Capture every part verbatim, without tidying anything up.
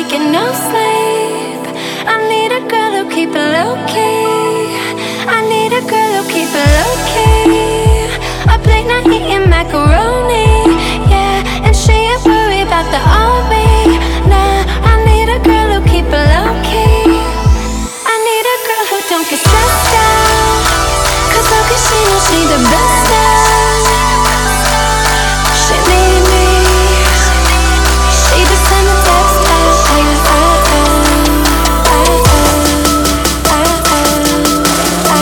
get no sleep. I need a girl who keep it low key. I need a girl who keep it low key. Up late night eating macaroni, yeah, and she ain't worried about the R V. Nah, I need a girl who keep it low key. I need a girl who don't get stressed out, cause how can she know she the best out? She need me. She just send a text out. I, I, I, I, I,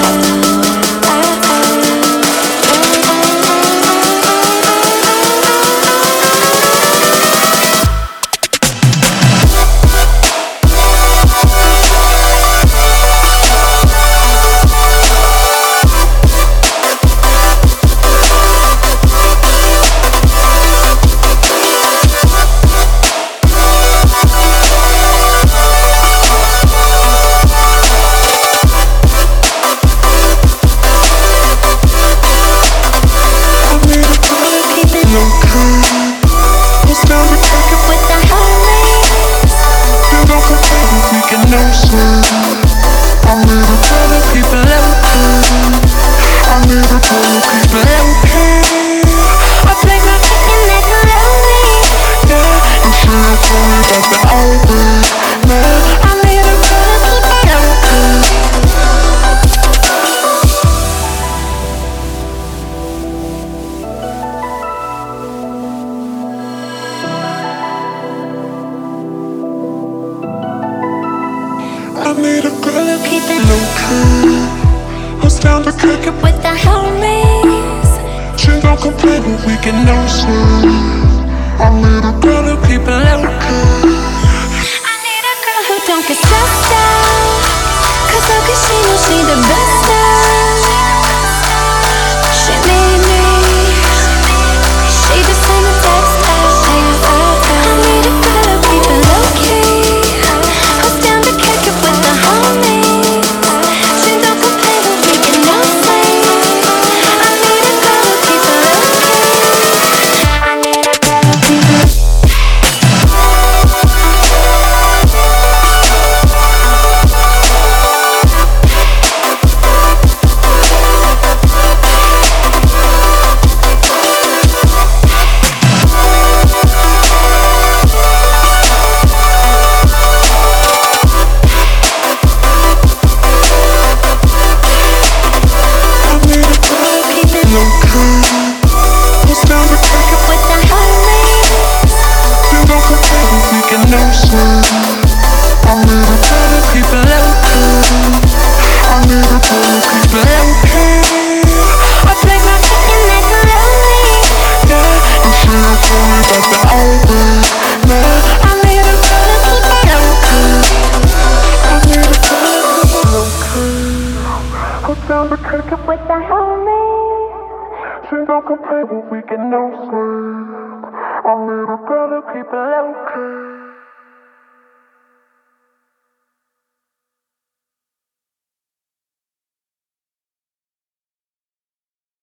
I need a girl who keep it low key, who's down to kick it with the homies. She don't complain when we get no sleep. I need a girl who keep it low key. I need a girl who don't get stressed out, cause how can she know she the best out? She need me. She just send a text out. I, I, I need a girl who keep it low key, who's down to kick it with the homies. She don't complain when we get no sleep. I need a girl who keep it low key. I need a girl who keep it. With the homies, she don't complain when we get no sleep. I need a girl to keep it low key.